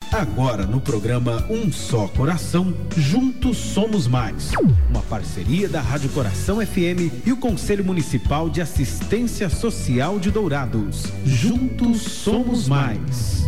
Agora no programa Um Só Coração, Juntos Somos Mais. Uma parceria da Rádio Coração FM e o Conselho Municipal de Assistência Social de Dourados. Juntos Somos Mais.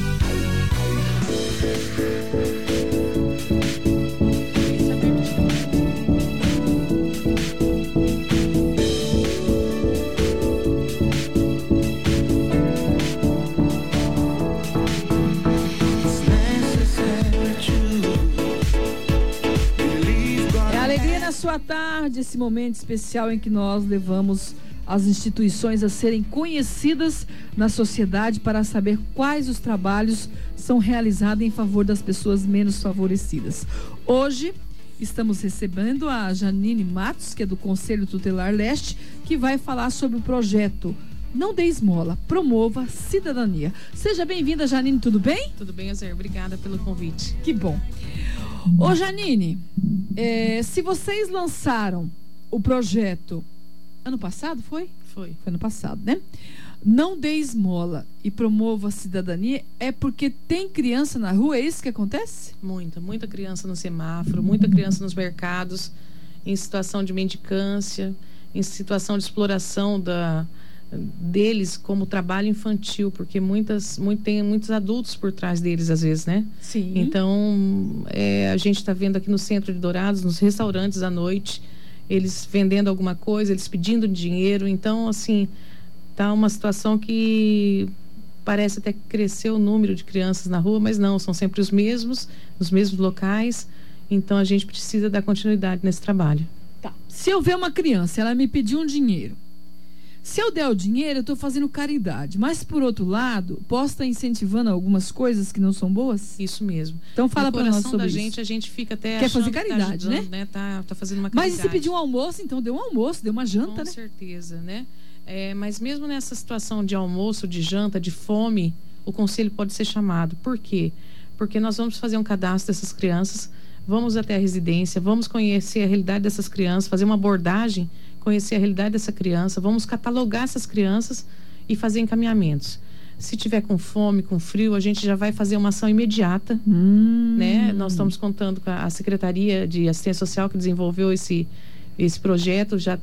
Sua tarde, esse momento especial em que nós levamos as instituições a serem conhecidas na sociedade para saber quais os trabalhos são realizados em favor das pessoas menos favorecidas. Hoje estamos recebendo a Janine Matos, que é do Conselho Tutelar Leste, que vai falar sobre o projeto Não Dê Esmola, Promova Cidadania. Seja bem-vinda, Janine, tudo bem? Tudo bem, Azer, obrigada pelo convite. Que bom. Ô Janine, se vocês lançaram o projeto ano passado, foi? Foi ano passado, né? Não Dê Esmola e Promova a Cidadania, é porque tem criança na rua, é isso que acontece? Muita criança no semáforo, muita criança nos mercados, em situação de mendicância, em situação de exploração deles como trabalho infantil, porque tem muitos adultos por trás deles às vezes, né? Sim. Então, a gente está vendo aqui no centro de Dourados, nos restaurantes à noite, eles vendendo alguma coisa, eles pedindo dinheiro. Então, assim, tá uma situação que parece até que cresceu o número de crianças na rua, mas não, são sempre os mesmos, nos mesmos locais. Então, a gente precisa dar continuidade nesse trabalho. Tá. Se eu ver uma criança, ela me pedir um dinheiro, se eu der o dinheiro, eu estou fazendo caridade. Mas, por outro lado, posso estar incentivando algumas coisas que não são boas? Isso mesmo. Então, fala para nós sobre isso. A gente fica até quer fazer caridade, tá ajudando, né? Tá fazendo uma caridade. Mas se pedir um almoço, então deu um almoço, deu uma janta, né? Com certeza, né? Mas mesmo nessa situação de almoço, de janta, de fome, o conselho pode ser chamado. Por quê? Porque nós vamos fazer um cadastro dessas crianças, vamos até a residência, vamos conhecer a realidade dessas crianças, fazer uma abordagem, conhecer a realidade dessa criança, vamos catalogar essas crianças e fazer encaminhamentos. Se tiver com fome, com frio, a gente já vai fazer uma ação imediata, né? Nós estamos contando com a Secretaria de Assistência Social que desenvolveu esse projeto, já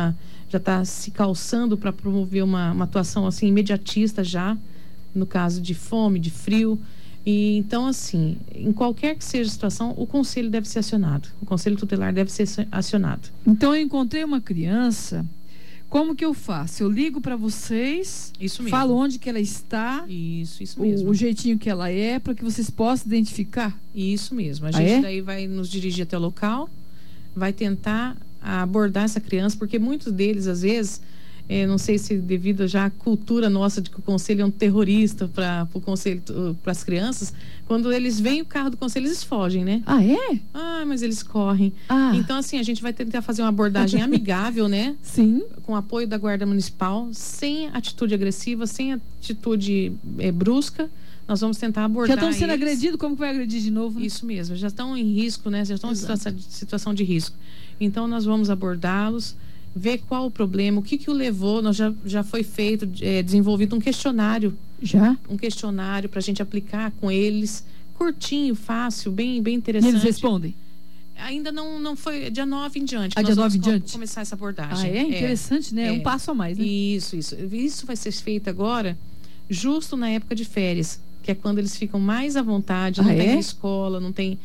está se calçando para promover uma atuação assim imediatista já, no caso de fome, de frio. E, então, assim, em qualquer que seja a situação, o conselho deve ser acionado. O conselho tutelar deve ser acionado. Então, eu encontrei uma criança, como que eu faço? Eu ligo para vocês, isso mesmo, falo onde que ela está, isso mesmo, o jeitinho que ela é, para que vocês possam identificar? Isso mesmo. A gente daí vai nos dirigir até o local, vai tentar abordar essa criança, porque muitos deles, às vezes... não sei se devido já à cultura nossa de que o conselho é um terrorista para o conselho, para as crianças, quando eles veem o carro do conselho, eles fogem, né? Ah, é? Mas eles correm. Então, assim, a gente vai tentar fazer uma abordagem amigável, né? Sim. Com apoio da Guarda Municipal, sem atitude agressiva, sem atitude brusca. Nós vamos tentar abordar. Já estão sendo agredidos, como que vai agredir de novo? Né? Isso mesmo, já estão em risco, né? Já estão em situação de risco. Então, nós vamos abordá-los, ver qual o problema, o que o levou. Nós já foi feito, desenvolvido um questionário. Já? Um questionário para a gente aplicar com eles, curtinho, fácil, bem interessante. E eles respondem? Ainda não foi dia 9 em diante. Dia 9 em diante? Começar essa abordagem. Interessante, né? É um passo a mais, né? Isso vai ser feito agora, justo na época de férias, que é quando eles ficam mais à vontade, não tem a escola, não tem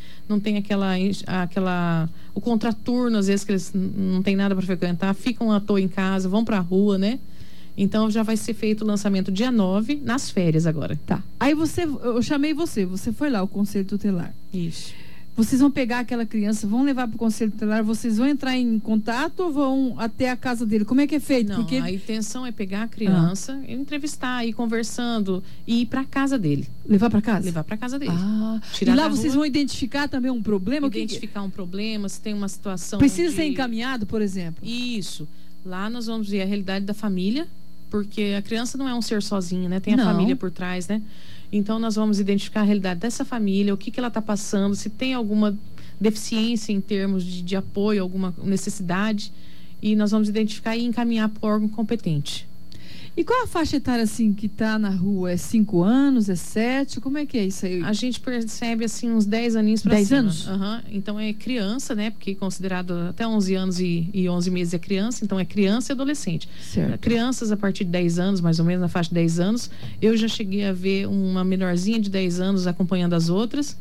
o contraturno, às vezes que eles não tem nada para frequentar, ficam à toa em casa, vão para a rua, né? Então já vai ser feito o lançamento dia 9, nas férias agora. Tá. Aí eu chamei você foi lá, o Conselho Tutelar. Isso. Vocês vão pegar aquela criança, vão levar para o Conselho Tutelar, vocês vão entrar em contato ou vão até a casa dele? Como é que é feito? Não, a intenção é pegar a criança, entrevistar, ir conversando e ir para a casa dele. Levar para casa? Levar para casa dele. E lá vocês vão identificar também um problema? Identificar um problema, se tem uma situação... Precisa ser encaminhado, por exemplo? Isso. Lá nós vamos ver a realidade da família, porque a criança não é um ser sozinho, né? Tem a família por trás, né? Então, nós vamos identificar a realidade dessa família, o que ela está passando, se tem alguma deficiência em termos de apoio, alguma necessidade, e nós vamos identificar e encaminhar para o órgão competente. E qual a faixa etária, assim, que está na rua? É 5 anos? É 7? Como é que é isso aí? A gente percebe, assim, uns 10 aninhos para 10 cima. anos? Uhum. Então é criança, né? Porque considerado até 11 anos e 11 meses é criança, então é criança e adolescente. Certo. Crianças a partir de 10 anos, mais ou menos, na faixa de 10 anos. Eu já cheguei a ver uma menorzinha de 10 anos acompanhando as outras.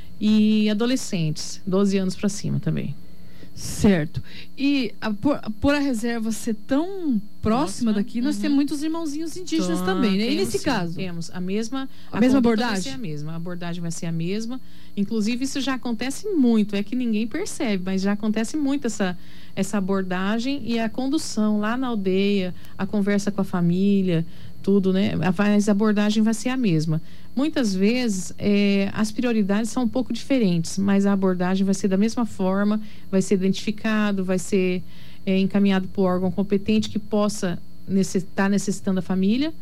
E adolescentes, 12 anos para cima também. Certo. E por a reserva ser tão próxima daqui, nós temos muitos irmãozinhos indígenas também, né? E nesse caso? Temos a mesma abordagem? Vai ser a mesma, a abordagem vai ser a mesma. Inclusive, isso já acontece muito, é que ninguém percebe, mas já acontece muito essa abordagem e a condução lá na aldeia, a conversa com a família, tudo, né? Mas a abordagem vai ser a mesma. Muitas vezes as prioridades são um pouco diferentes, mas a abordagem vai ser da mesma forma, vai ser identificado, vai ser encaminhado para o órgão competente que possa estar necessitando a família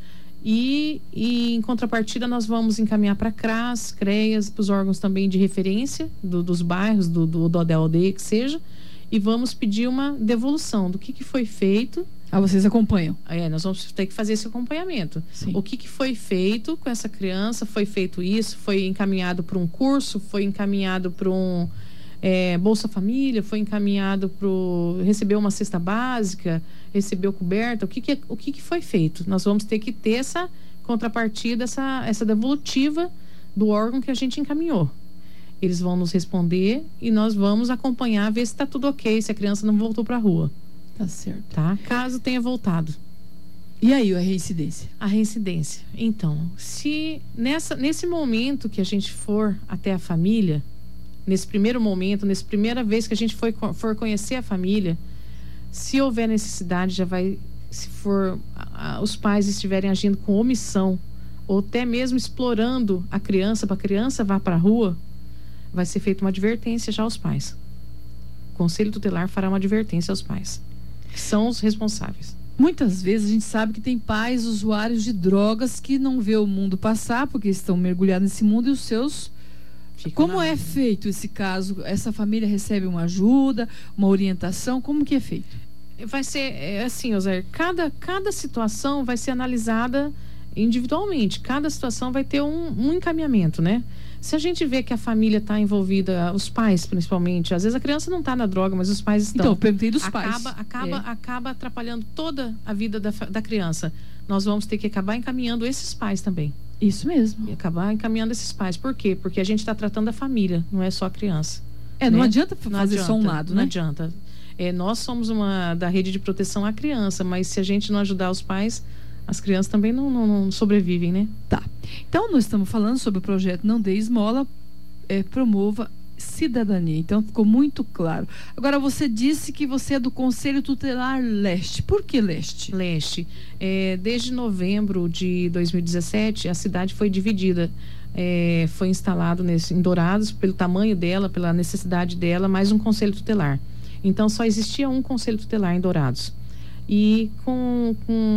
e em contrapartida nós vamos encaminhar para CRAS, CREAS, para os órgãos também de referência dos bairros, da aldeia que seja, e vamos pedir uma devolução do que foi feito. Vocês acompanham? Nós vamos ter que fazer esse acompanhamento. Sim. O que foi feito com essa criança? Foi feito isso? Foi encaminhado para um curso? Foi encaminhado para um Bolsa Família? Foi encaminhado para recebeu uma cesta básica? Recebeu coberta? O que foi feito? Nós vamos ter que ter essa contrapartida, essa devolutiva do órgão que a gente encaminhou. Eles vão nos responder e nós vamos acompanhar, ver se está tudo ok, se a criança não voltou para a rua. Tá certo. Tá? Caso tenha voltado. E aí, a reincidência? A reincidência. Então, se nesse momento que a gente for até a família, nesse primeiro momento, nessa primeira vez que a gente for conhecer a família, se houver necessidade, se os pais estiverem agindo com omissão, ou até mesmo explorando a criança, para a criança vá para a rua, vai ser feita uma advertência já aos pais. O Conselho Tutelar fará uma advertência aos pais, que são os responsáveis. Muitas vezes a gente sabe que tem pais usuários de drogas que não vê o mundo passar porque estão mergulhados nesse mundo e os seus... Como é feito esse caso? Essa família recebe uma ajuda, uma orientação? Como que é feito? Vai ser assim, Oséiar, cada situação vai ser analisada individualmente. Cada situação vai ter um encaminhamento, né? Se a gente vê que a família está envolvida, os pais principalmente, às vezes a criança não está na droga, mas os pais estão. Então, eu perguntei dos pais. Acaba atrapalhando toda a vida da criança. Nós vamos ter que acabar encaminhando esses pais também. Isso mesmo. E acabar encaminhando esses pais. Por quê? Porque a gente está tratando a família, não é só a criança. Não adianta fazer só um lado, né? Não adianta. Nós somos da rede de proteção à criança, mas se a gente não ajudar os pais, as crianças também não sobrevivem, né? Tá. Então, nós estamos falando sobre o projeto Não Dê Esmola, Promova Cidadania. Então, ficou muito claro. Agora, você disse que você é do Conselho Tutelar Leste. Por que Leste? Leste. Desde novembro de 2017, a cidade foi dividida. Foi instalado em Dourados, pelo tamanho dela, pela necessidade dela, mais um Conselho Tutelar. Então, só existia um Conselho Tutelar em Dourados. E com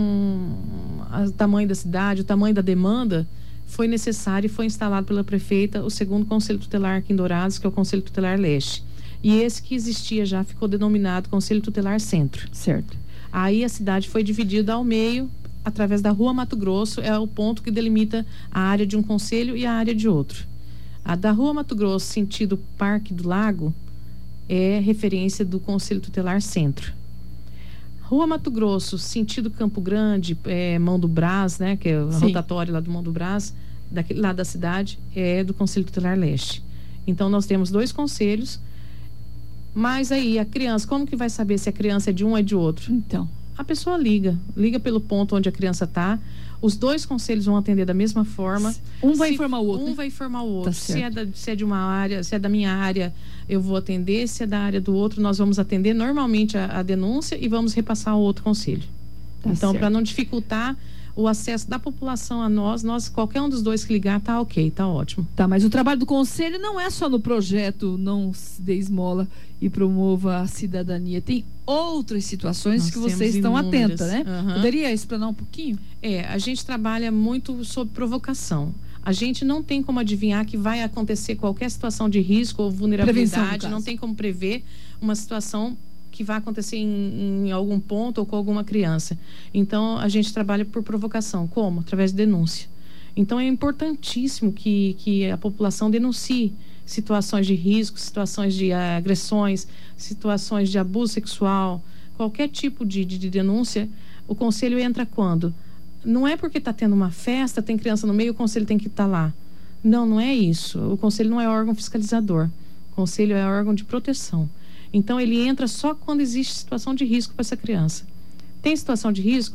o tamanho da cidade, o tamanho da demanda, foi necessário e foi instalado pela prefeita o segundo Conselho Tutelar aqui em Dourados, que é o Conselho Tutelar Leste. E esse que existia já ficou denominado Conselho Tutelar Centro. Certo. Aí a cidade foi dividida ao meio, através da Rua Mato Grosso, é o ponto que delimita a área de um conselho e a área de outro. A da Rua Mato Grosso, sentido Parque do Lago, é referência do Conselho Tutelar Centro. Rua Mato Grosso, sentido Campo Grande, Mão do Brás, né, que é a rotatória lá do Mão do Brás, lá da cidade, é do Conselho Tutelar Leste. Então, nós temos 2 conselhos, mas aí a criança, como que vai saber se a criança é de um ou é de outro? Então, a pessoa liga pelo ponto onde a criança está. Os 2 conselhos vão atender da mesma forma. Um vai informar o outro. Um vai informar o outro. Tá se é de uma área, se é da minha área, eu vou atender. Se é da área do outro, nós vamos atender normalmente a denúncia e vamos repassar ao outro conselho. Tá então, para não dificultar o acesso da população a nós, qualquer um dos 2 que ligar, tá ok, tá ótimo. Tá, mas o trabalho do conselho não é só no projeto Não Dê Esmola e Promova a Cidadania. Tem outras situações que vocês estão atentas, né? Uhum. Poderia explanar um pouquinho? A gente trabalha muito sob provocação. A gente não tem como adivinhar que vai acontecer qualquer situação de risco ou vulnerabilidade, não tem como prever uma situação que vai acontecer em algum ponto ou com alguma criança. Então, a gente trabalha por provocação. Como? Através de denúncia. Então, é importantíssimo que a população denuncie situações de risco, situações de agressões, situações de abuso sexual, qualquer tipo de denúncia. O conselho entra quando? Não é porque está tendo uma festa, tem criança no meio, o conselho tem que estar lá. Não, não é isso. O conselho não é órgão fiscalizador. O conselho é órgão de proteção. Então, ele entra só quando existe situação de risco para essa criança. Tem situação de risco?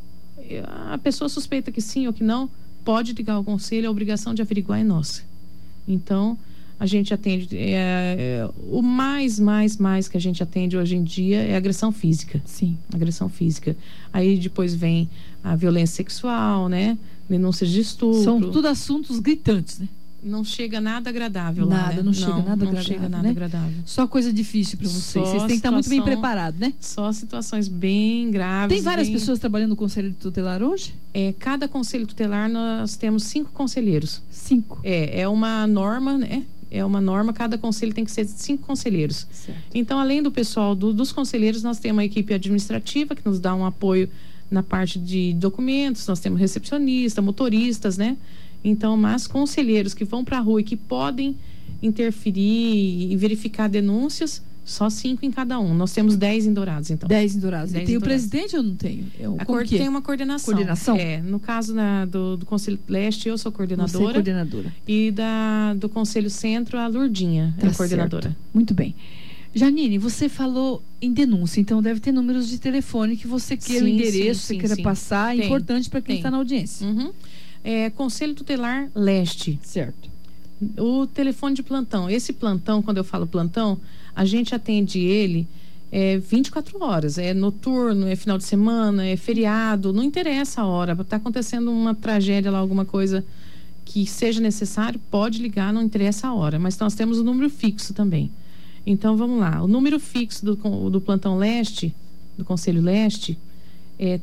A pessoa suspeita que sim ou que não, pode ligar ao conselho, a obrigação de averiguar é nossa. Então, a gente atende, o mais que a gente atende hoje em dia é agressão física. Sim. Agressão física. Aí depois vem a violência sexual, né? Denúncias de estupro. São tudo assuntos gritantes, né? Não chega nada agradável nada, lá, né? Não chega nada né? agradável. Só coisa difícil para vocês. Vocês têm que estar muito bem preparados, né? Só situações bem graves. Tem várias pessoas trabalhando no Conselho Tutelar hoje? Cada Conselho Tutelar nós temos 5 conselheiros. 5? É uma norma, né? É uma norma, cada conselho tem que ser 5 conselheiros. Certo. Então, além do pessoal dos conselheiros, nós temos uma equipe administrativa que nos dá um apoio na parte de documentos, nós temos recepcionista, motoristas, né? Então, mas conselheiros que vão para a rua e que podem interferir e verificar denúncias, só 5 em cada um. Nós temos 10 em Dourados, então. 10 em Dourados. E tem o presidente ou não tem? Tem uma coordenação. Coordenação? No caso do Conselho Leste, eu sou coordenadora. Você é coordenadora. E do Conselho Centro, a Lourdinha é a coordenadora. Certo. Muito bem. Janine, você falou em denúncia, então deve ter números de telefone que você queira, o endereço, você queira passar, é importante para quem está na audiência. Uhum. Conselho Tutelar Leste. Certo. O telefone de plantão. Esse plantão, quando eu falo plantão, a gente atende ele 24 horas. É noturno, é final de semana, é feriado, não interessa a hora. Está acontecendo uma tragédia lá, alguma coisa que seja necessário, pode ligar, não interessa a hora. Mas nós temos o número fixo também. Então, vamos lá. O número fixo do Plantão Leste, do Conselho Leste, é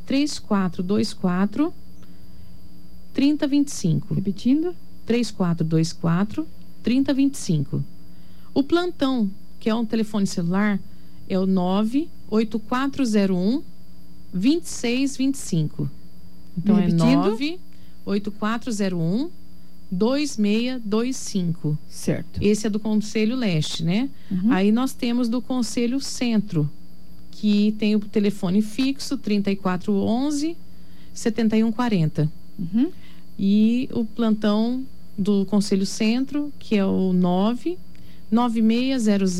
3424 3025. Repetindo? 3424 3025. O plantão, que é um telefone celular, é o 98401 2625. Então, repetindo? É 98401 2625. Certo. Esse é do Conselho Leste, né? Uhum. Aí nós temos do Conselho Centro, que tem o telefone fixo 3411 7140. Uhum. E o plantão do Conselho Centro, que é o 99600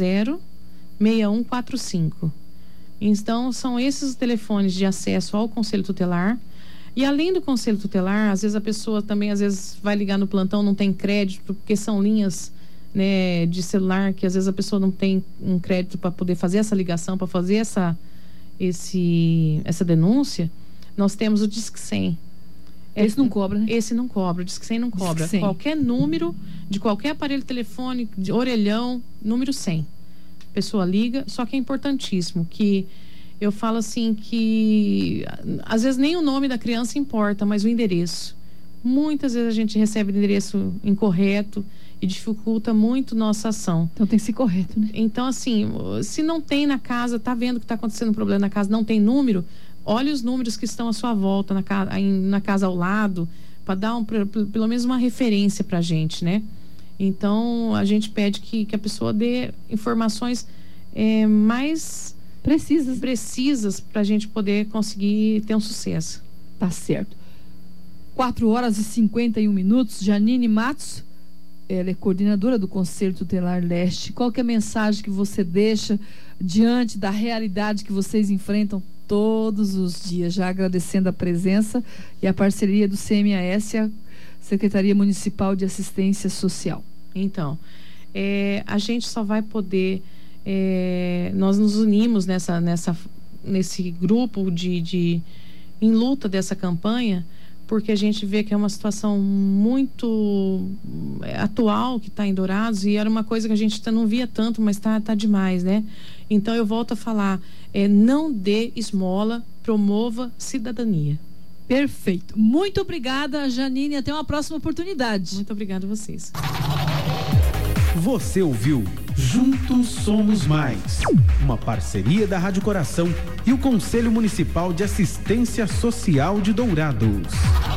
6145. Então, são esses os telefones de acesso ao Conselho Tutelar. E além do Conselho Tutelar, às vezes a pessoa também vai ligar no plantão, não tem crédito, porque são linhas, né, de celular que às vezes a pessoa não tem um crédito para poder fazer essa ligação, para fazer essa denúncia. Nós temos o Disque 100. Esse não cobra, né? Esse não cobra, o Disque 100 não cobra. Disque 100. Qualquer número de qualquer aparelho telefônico, de orelhão, número 100. A pessoa liga, só que é importantíssimo que eu falo assim que às vezes nem o nome da criança importa, mas o endereço. Muitas vezes a gente recebe o endereço incorreto e dificulta muito nossa ação. Então tem que ser correto, né? Então, assim, se não tem na casa, tá vendo que está acontecendo um problema na casa, não tem número, olhe os números que estão à sua volta, na casa ao lado, para dar pelo menos uma referência para a gente, né? Então, a gente pede que a pessoa dê informações mais precisas para a gente poder conseguir ter um sucesso. Tá certo. 4h51. Janine Matos, ela é coordenadora do Conselho Tutelar Leste. Qual que é a mensagem que você deixa diante da realidade que vocês enfrentam todos os dias? Já agradecendo a presença e a parceria do CMAS e a Secretaria Municipal de Assistência Social. Então, a gente só vai poder... nós nos unimos nesse grupo em luta dessa campanha, porque a gente vê que é uma situação muito atual que está em Dourados, e era uma coisa que a gente não via tanto, mas tá demais, né? Então eu volto a falar, não dê esmola, promova cidadania. Perfeito. Muito obrigada, Janine, até uma próxima oportunidade. Muito obrigada a vocês. Você ouviu Juntos Somos Mais. Uma parceria da Rádio Coração e o Conselho Municipal de Assistência Social de Dourados.